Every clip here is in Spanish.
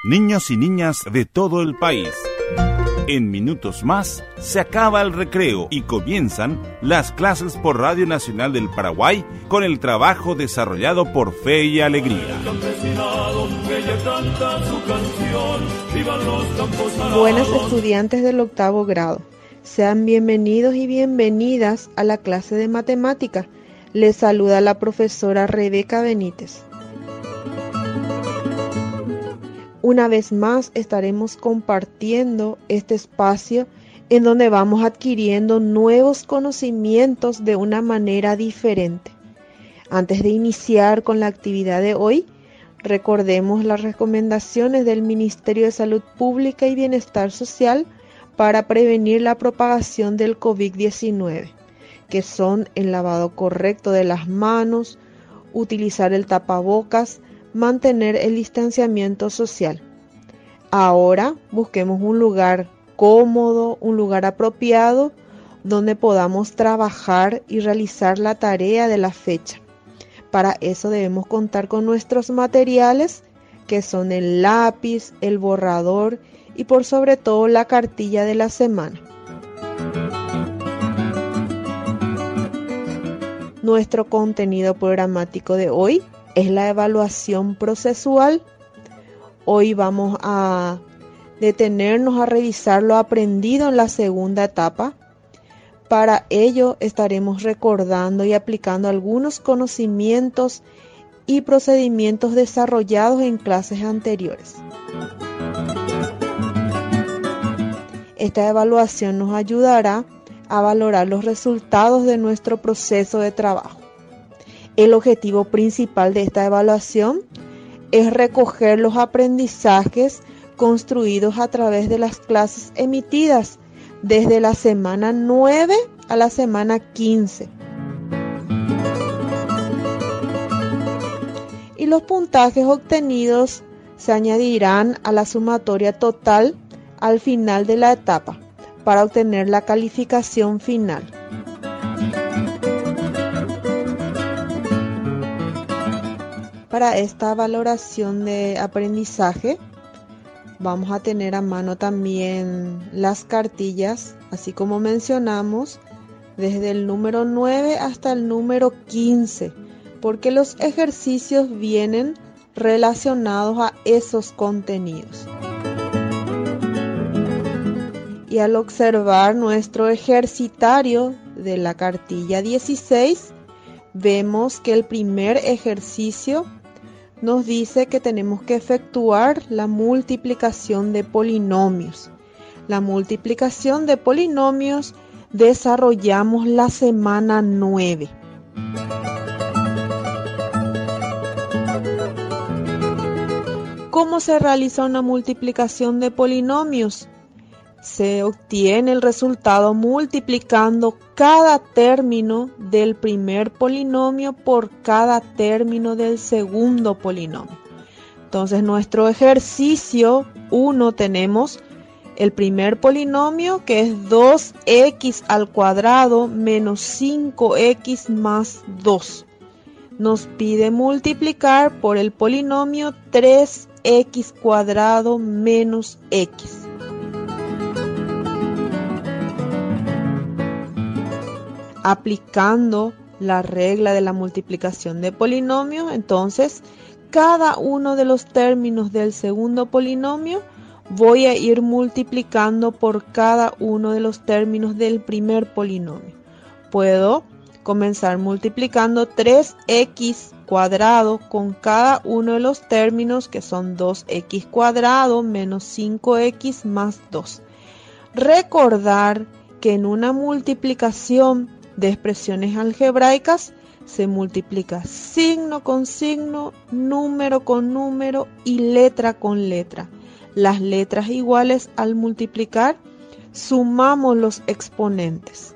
Niños y niñas de todo el país. En minutos más se acaba el recreo y comienzan las clases por Radio Nacional del Paraguay con el trabajo desarrollado por Fe y Alegría. Buenas estudiantes del octavo grado, sean bienvenidos y bienvenidas a la clase de matemática. Les saluda la profesora Rebeca Benítez. Una vez más estaremos compartiendo este espacio en donde vamos adquiriendo nuevos conocimientos de una manera diferente. Antes de iniciar con la actividad de hoy, recordemos las recomendaciones del Ministerio de Salud Pública y Bienestar Social para prevenir la propagación del COVID-19, que son el lavado correcto de las manos, utilizar el tapabocas, mantener el distanciamiento social. Ahora busquemos un lugar cómodo, un lugar apropiado, donde podamos trabajar y realizar la tarea de la fecha. Para eso debemos contar con nuestros materiales, que son el lápiz, el borrador y por sobre todo la cartilla de la semana. Nuestro contenido programático de hoy es la evaluación procesual. Hoy vamos a detenernos a revisar lo aprendido en la segunda etapa. Para ello estaremos recordando y aplicando algunos conocimientos y procedimientos desarrollados en clases anteriores. Esta evaluación nos ayudará a valorar los resultados de nuestro proceso de trabajo. El objetivo principal de esta evaluación es recoger los aprendizajes construidos a través de las clases emitidas desde la semana 9 a la semana 15. Y los puntajes obtenidos se añadirán a la sumatoria total al final de la etapa para obtener la calificación final. Para esta valoración de aprendizaje vamos a tener a mano también las cartillas, así como mencionamos, desde el número 9 hasta el número 15, porque los ejercicios vienen relacionados a esos contenidos. Y al observar nuestro ejercitario de la cartilla 16, vemos que el primer ejercicio nos dice que tenemos que efectuar la multiplicación de polinomios. La multiplicación de polinomios desarrollamos la semana 9. ¿Cómo se realiza una multiplicación de polinomios? Se obtiene el resultado multiplicando cada término del primer polinomio por cada término del segundo polinomio. Entonces, nuestro ejercicio 1 tenemos el primer polinomio, que es 2x al cuadrado menos 5x más 2. Nos pide multiplicar por el polinomio 3x cuadrado menos x. Aplicando la regla de la multiplicación de polinomios, entonces cada uno de los términos del segundo polinomio voy a ir multiplicando por cada uno de los términos del primer polinomio. Puedo comenzar multiplicando 3x cuadrado con cada uno de los términos, que son 2x cuadrado menos 5x más 2. Recordar que en una multiplicación de expresiones algebraicas se multiplica signo con signo, número con número y letra con letra. Las letras iguales al multiplicar, sumamos los exponentes.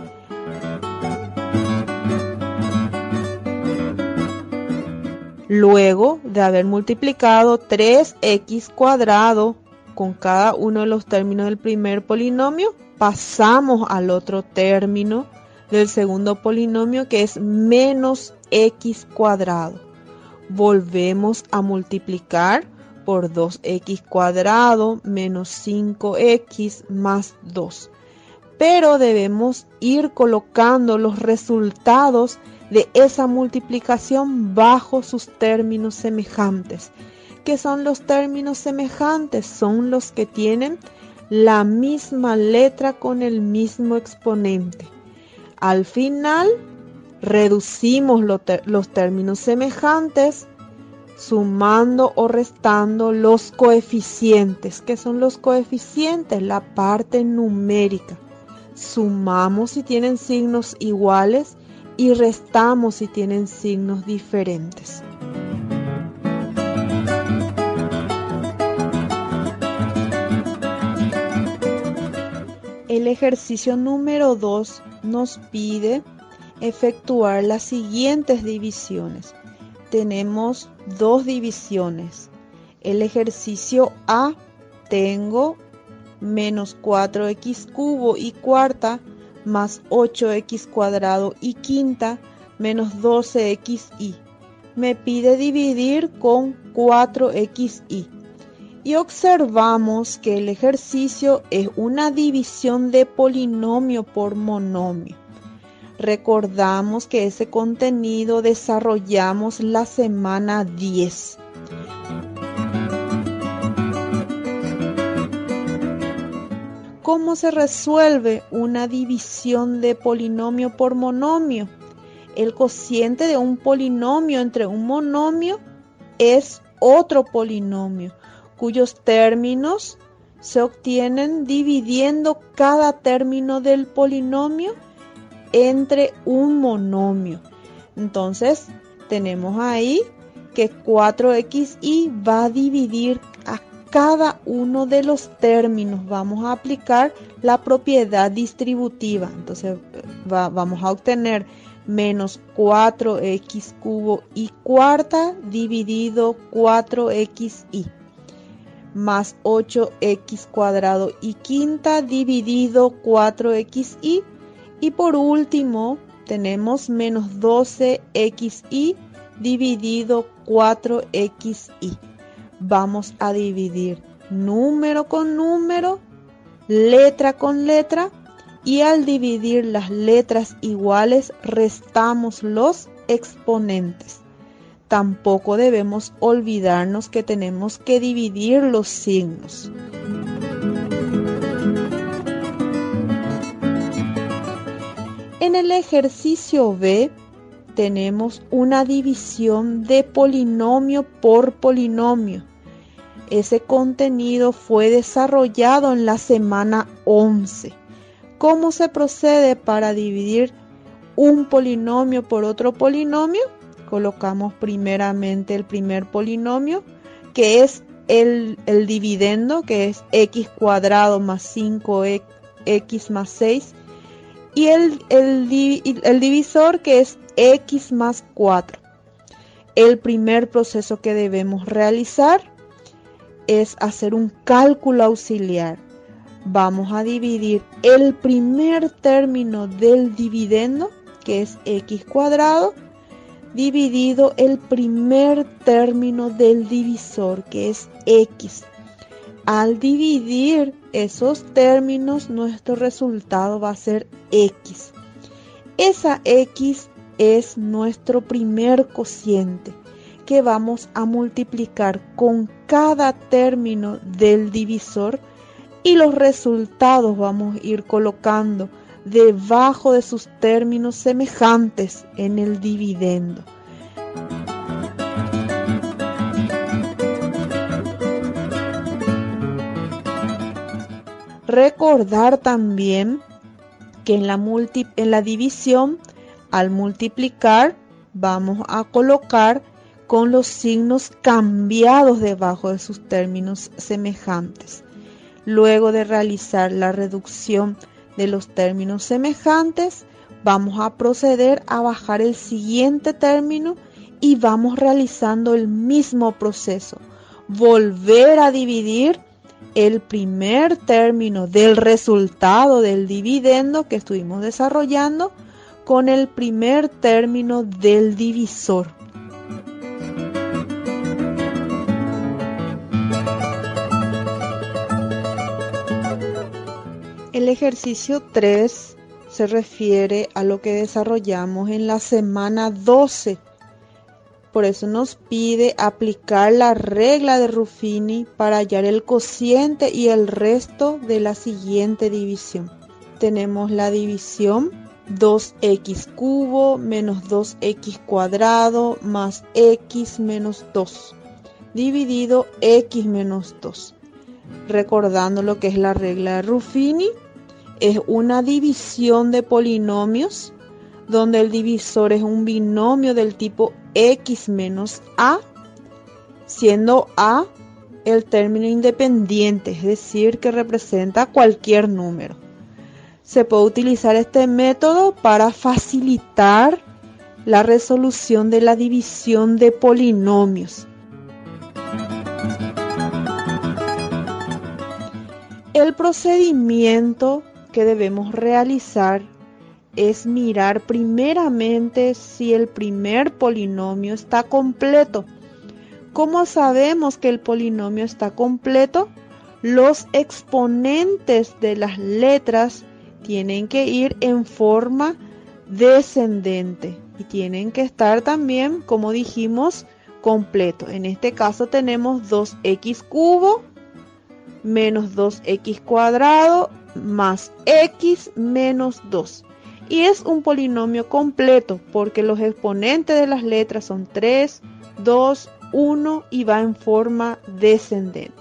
Luego de haber multiplicado 3x cuadrado con cada uno de los términos del primer polinomio, pasamos al otro término del segundo polinomio, que es menos x cuadrado. Volvemos a multiplicar por 2x cuadrado menos 5x más 2. Pero debemos ir colocando los resultados de esa multiplicación bajo sus términos semejantes. ¿Qué son los términos semejantes? Son los que tienen la misma letra con el mismo exponente. Al final, reducimos los términos semejantes sumando o restando los coeficientes. ¿Qué son los coeficientes? La parte numérica. Sumamos si tienen signos iguales y restamos si tienen signos diferentes. El ejercicio número 2 nos pide efectuar las siguientes divisiones. Tenemos dos divisiones. El ejercicio A, tengo menos 4x cubo y cuarta más 8x cuadrado y quinta menos 12xy. Me pide dividir con 4xy. Y observamos que el ejercicio es una división de polinomio por monomio. Recordamos que ese contenido desarrollamos la semana 10. ¿Cómo se resuelve una división de polinomio por monomio? El cociente de un polinomio entre un monomio es otro polinomio, cuyos términos se obtienen dividiendo cada término del polinomio entre un monomio. Entonces, tenemos ahí que 4xy va a dividir a cada uno de los términos. Vamos a aplicar la propiedad distributiva. Entonces, vamos a obtener menos 4x cubo y cuarta dividido 4xy. Más 8x cuadrado y quinta dividido 4xy. Y por último, tenemos menos 12xy dividido 4xy. Vamos a dividir número con número, letra con letra, y al dividir las letras iguales, restamos los exponentes. Tampoco debemos olvidarnos que tenemos que dividir los signos. En el ejercicio B tenemos una división de polinomio por polinomio. Ese contenido fue desarrollado en la semana 11. ¿Cómo se procede para dividir un polinomio por otro polinomio? Colocamos primeramente el primer polinomio, que es el dividendo, que es x cuadrado más 5x más 6. Y el divisor, que es x más 4. El primer proceso que debemos realizar es hacer un cálculo auxiliar. Vamos a dividir el primer término del dividendo, que es x cuadrado, dividido el primer término del divisor, que es x. Al dividir esos términos, nuestro resultado va a ser x. Esa x es nuestro primer cociente, que vamos a multiplicar con cada término del divisor, y los resultados vamos a ir colocando debajo de sus términos semejantes en el dividendo. Recordar también que en la división, al multiplicar, vamos a colocar con los signos cambiados debajo de sus términos semejantes. Luego de realizar la reducción de los términos semejantes, vamos a proceder a bajar el siguiente término y vamos realizando el mismo proceso. Volver a dividir el primer término del resultado del dividendo que estuvimos desarrollando con el primer término del divisor. El ejercicio 3 se refiere a lo que desarrollamos en la semana 12. Por eso nos pide aplicar la regla de Ruffini para hallar el cociente y el resto de la siguiente división. Tenemos la división 2x cubo menos 2x cuadrado más x menos 2 dividido x menos 2. Recordando lo que es la regla de Ruffini, es una división de polinomios donde el divisor es un binomio del tipo x menos a, siendo a el término independiente, es decir, que representa cualquier número. Se puede utilizar este método para facilitar la resolución de la división de polinomios. El procedimiento que debemos realizar es mirar primeramente si el primer polinomio está completo. ¿Cómo sabemos que el polinomio está completo? Los exponentes de las letras tienen que ir en forma descendente y tienen que estar también, como dijimos, completo. En este caso tenemos 2x cubo menos 2x cuadrado más x menos 2. Y es un polinomio completo porque los exponentes de las letras son 3, 2, 1 y va en forma descendente.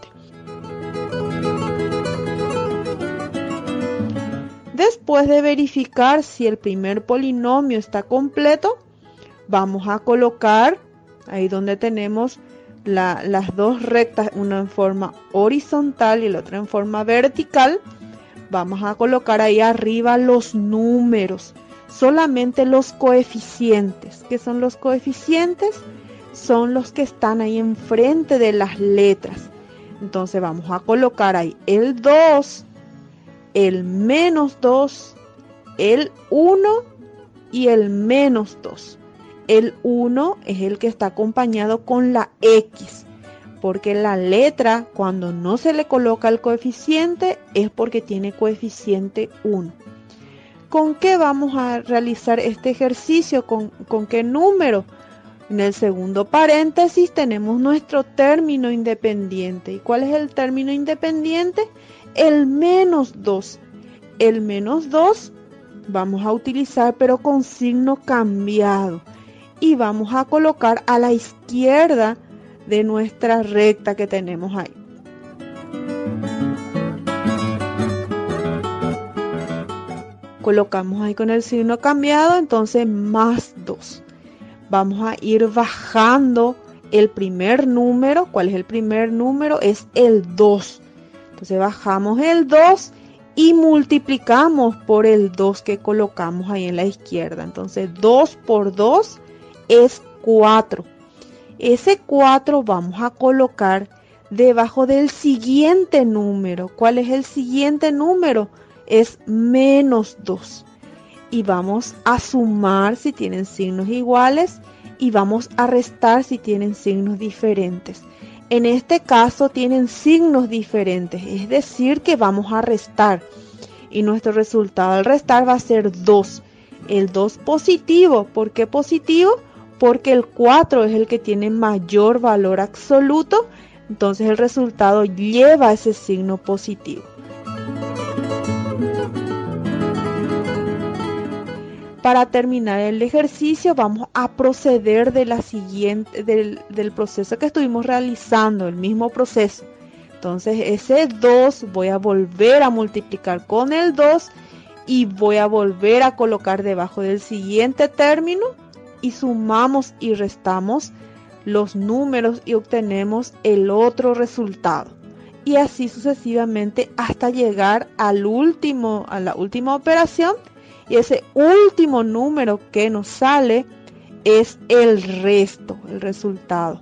Después de verificar si el primer polinomio está completo, vamos a colocar ahí donde tenemos las dos rectas, una en forma horizontal y la otra en forma vertical. Vamos a colocar ahí arriba los números, solamente los coeficientes. ¿Qué son los coeficientes? Son los que están ahí enfrente de las letras. Entonces vamos a colocar ahí el 2, el menos 2, el 1 y el menos 2. El 1 es el que está acompañado con la X, porque la letra cuando no se le coloca el coeficiente es porque tiene coeficiente 1. ¿Con qué vamos a realizar este ejercicio? ¿Con qué número? En el segundo paréntesis tenemos nuestro término independiente. ¿Y cuál es el término independiente? El menos 2. El menos 2 vamos a utilizar pero con signo cambiado. Y vamos a colocar a la izquierda de nuestra recta que tenemos ahí. Colocamos ahí con el signo cambiado, entonces más 2. Vamos a ir bajando el primer número. ¿Cuál es el primer número? Es el 2. Entonces bajamos el 2 y multiplicamos por el 2 que colocamos ahí en la izquierda. Entonces 2 por 2 es 4. Ese 4 vamos a colocar debajo del siguiente número. ¿Cuál es el siguiente número? Es menos 2. Y vamos a sumar si tienen signos iguales y vamos a restar si tienen signos diferentes. En este caso tienen signos diferentes, es decir que vamos a restar. Y nuestro resultado al restar va a ser 2. El 2 positivo. ¿Por qué positivo? Porque el 4 es el que tiene mayor valor absoluto, entonces el resultado lleva ese signo positivo. Para terminar el ejercicio vamos a proceder de la siguiente, del proceso que estuvimos realizando, el mismo proceso. Entonces ese 2 voy a volver a multiplicar con el 2 y voy a volver a colocar debajo del siguiente término. Y sumamos y restamos los números y obtenemos el otro resultado. Y así sucesivamente hasta llegar a la última operación. Y ese último número que nos sale es el resto, el resultado.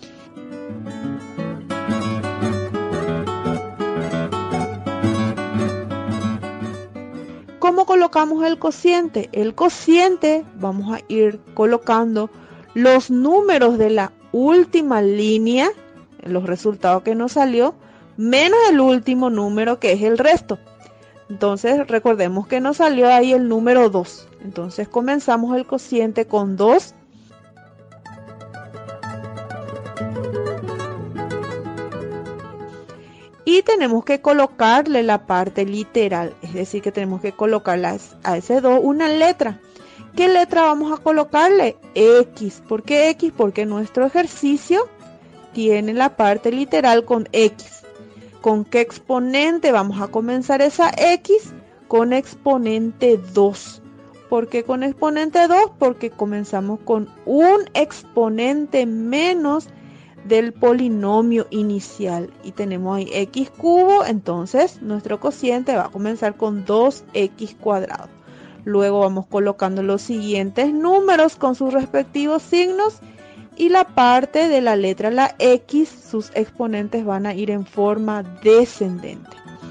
¿Cómo colocamos el cociente? El cociente vamos a ir colocando los números de la última línea, los resultados que nos salió, menos el último número que es el resto. Entonces recordemos que nos salió ahí el número 2. Entonces comenzamos el cociente con 2. Y tenemos que colocarle la parte literal, es decir, que tenemos que colocarle a ese 2 una letra. ¿Qué letra vamos a colocarle? X. ¿Por qué X? Porque nuestro ejercicio tiene la parte literal con X. ¿Con qué exponente vamos a comenzar esa X? Con exponente 2. ¿Por qué con exponente 2? Porque comenzamos con un exponente menos del polinomio inicial y tenemos ahí x cubo, entonces nuestro cociente va a comenzar con 2x cuadrado. Luego vamos colocando los siguientes números con sus respectivos signos y la parte de la letra la x, sus exponentes van a ir en forma descendente.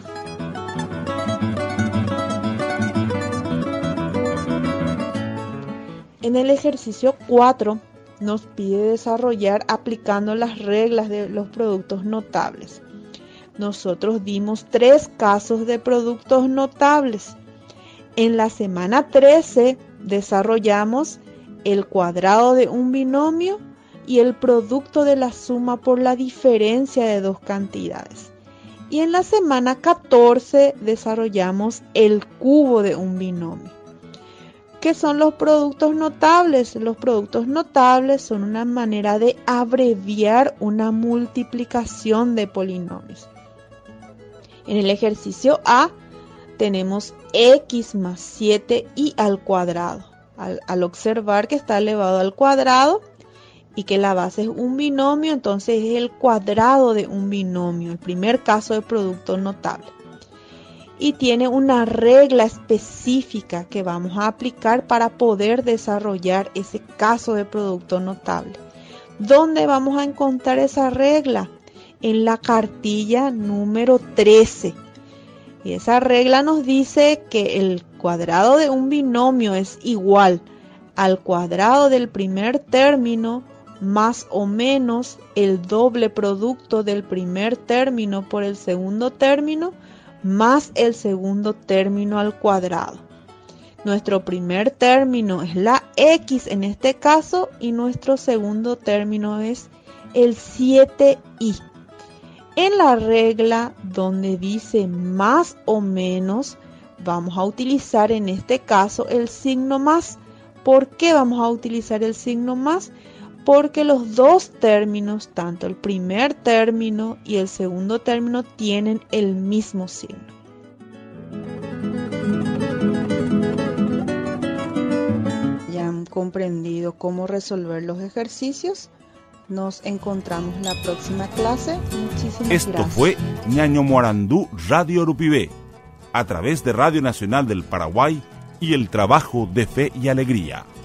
En el ejercicio 4 nos pide desarrollar aplicando las reglas de los productos notables. Nosotros dimos 3 casos de productos notables. En la semana 13 desarrollamos el cuadrado de un binomio y el producto de la suma por la diferencia de dos cantidades. Y en la semana 14 desarrollamos el cubo de un binomio. ¿Qué son los productos notables? Los productos notables son una manera de abreviar una multiplicación de polinomios. En el ejercicio A tenemos x más 7y al cuadrado. Al observar que está elevado al cuadrado y que la base es un binomio, entonces es el cuadrado de un binomio, el primer caso de producto notable. Y tiene una regla específica que vamos a aplicar para poder desarrollar ese caso de producto notable. ¿Dónde vamos a encontrar esa regla? En la cartilla número 13. Y esa regla nos dice que el cuadrado de un binomio es igual al cuadrado del primer término más o menos el doble producto del primer término por el segundo término más el segundo término al cuadrado. Nuestro primer término es la x en este caso y nuestro segundo término es el 7y. En la regla donde dice más o menos, vamos a utilizar en este caso el signo más. ¿Por qué vamos a utilizar el signo más? Porque los dos términos, tanto el primer término y el segundo término, tienen el mismo signo. ¿Ya han comprendido cómo resolver los ejercicios? Nos encontramos en la próxima clase. Muchísimas gracias. Esto fue Ñaño Morandú Radio Urupibé, a través de Radio Nacional del Paraguay y el trabajo de Fe y Alegría.